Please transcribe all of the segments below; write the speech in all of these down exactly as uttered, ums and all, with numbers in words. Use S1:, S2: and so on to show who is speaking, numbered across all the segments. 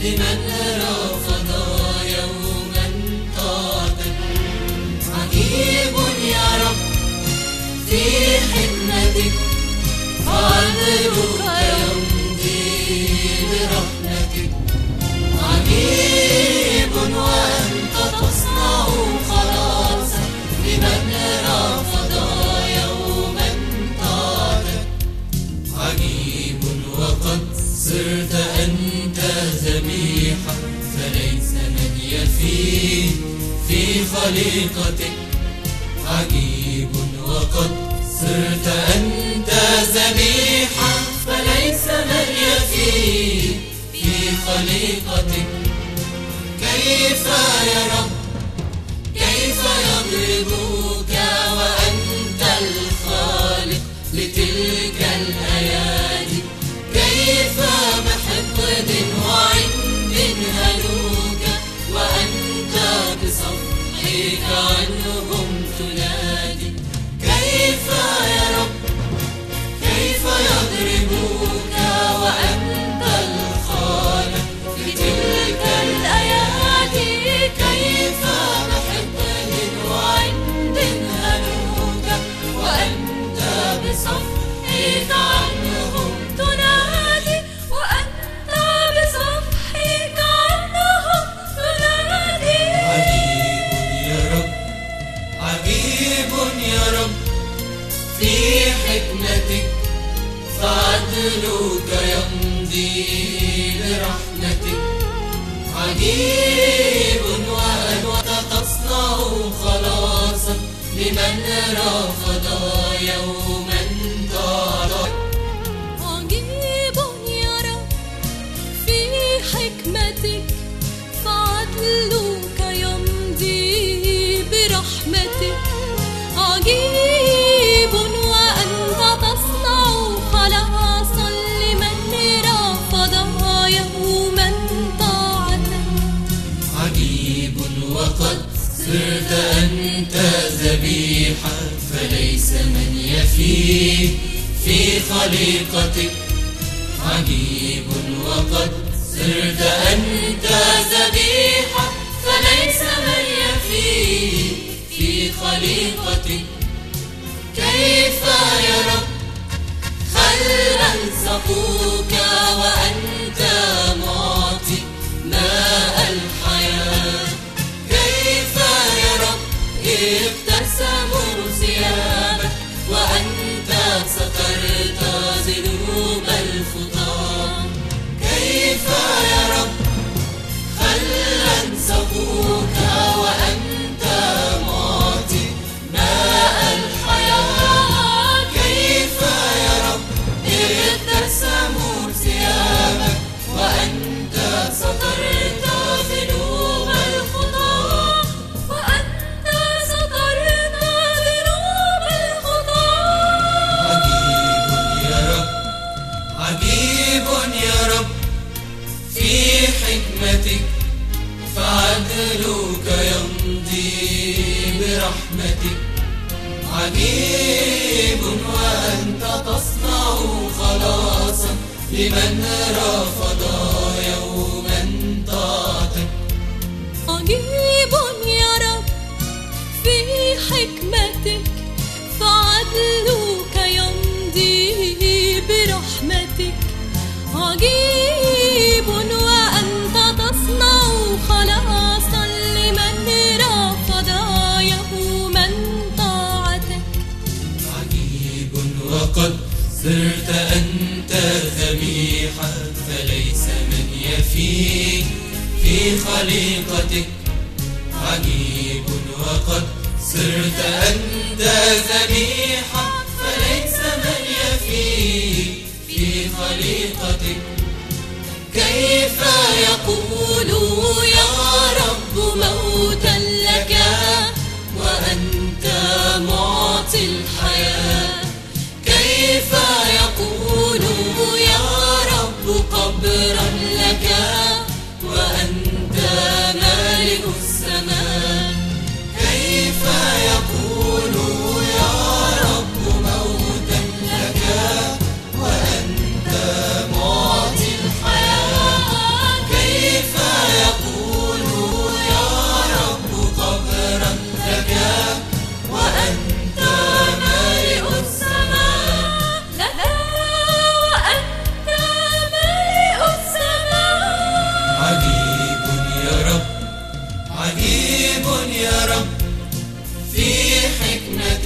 S1: لمن رفض يوما طاعتك. عجيب يا رب في حكمتك، عدلك يمضي برحمتك. عجيب وأنت تصنع خلاصا لمن رفض يوما طاعتك. عجيب وقد صرت أنت ذبيحة، فليس من يفي في خليقتك. عجيب وقد صرت أنت ذبيحة، فليس من يفي في خليقتك. كيف يا رب كيف يضربوك وأنت الخالق لتلك الأيادي؟ كيف بحقد وعند هلوك وأنت بصفحك عنهم تنادي؟ كيف يا رب كيف يضربوك وأنت الخالق لتلك الأيادي؟ كيف بحقد وعند هلوك وأنت بصفحك عنهم تنادي؟ وأنت بصفحك عنهم تنادي. عجيب يا رب عجيب يا رب في حكمتك، فعدلك يمضي برحمتك. عجيب وأنت تصنع خلاصا لمن رفض يوما طاعتك.
S2: عجيب يا رب في حكمتك، فعدلك يمضي برحمتك. عجيب وأنت تصنع خلاصا لمن رفض يوما طاعتك.
S1: عجيب وقد صرت أنت ذبيحة، فليس من يفي في خليقتك. عجيب وقد صرت أنت ذبيحة، فليس من يفي في خليقتك. كيف يا رب خلا سقوك وأنت معطي ماء الحياة؟ كيف يا رب ابتسموا ثيابك وأنت سترت ذنوب الخطاة؟ كيف يا رب خلا سقوك وأنت معطي ماء الحياة؟ كيف يا رب ابتسموا ثيابك وأنت سترت ذنوب الخطاة؟ وأنت سترت ذنوب الخطاة. عجيب يا رب عجيب يا رب في حكمتك، فعدلك يمضي برحمتك. عجيب وأنت تصنع خلاصا لمن رفض يوما طاعتك.
S2: عجيب يا رب في حكمتك، فعدلك يمضي برحمتك. عجيب وأنت تصنع خلاصا لمن رفض يوما طاعتك.
S1: عجيب وقد صرت أنت ذبيحة، فليس من يفي في خليقتك. عجيب وقد صرت أنت ذبيحة، فليس من يفي في خليقتك. كيف يقول يا رب موتا لك وأنت معطي الحياة؟ كيف يقول يا رب قبرا لك وأنت مالك السماء؟ كيف يقول يا رب موتا لك وأنت معطي الحياة؟ كيف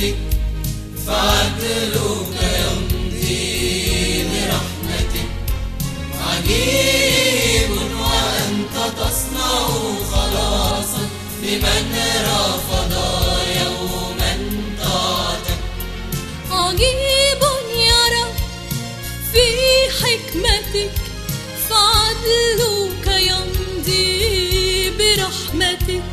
S1: حكمتك فعدلك يمضي برحمتك. عجيب وأنت تصنع خلاصا لمن رفض يوما طاعتك.
S2: عجيب يا رب في حكمتك فعدلك يمضي برحمتك.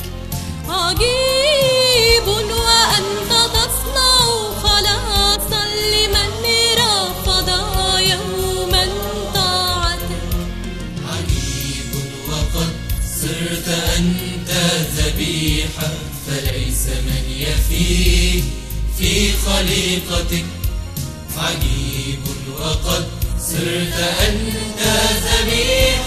S2: عجيب وأنت تصنع خلاصا لمن رفض يوما طاعتك.
S1: عجيب وقد صرت أنت ذبيحة فليس من يفيك في خليقتك. عجيب وقد صرت أنت ذبيحة